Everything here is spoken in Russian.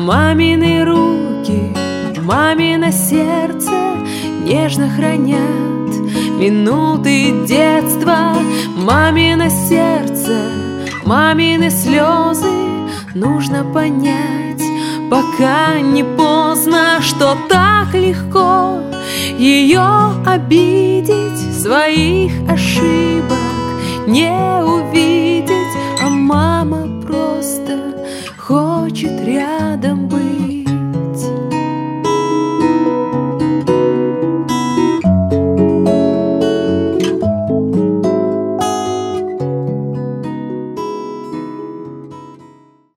Мамины руки, мамино сердце нежно хранят минуты детства. Мамино сердце, мамины слезы нужно понять, пока не поздно, что так легко ее обидеть. Своих ошибок не увидеть.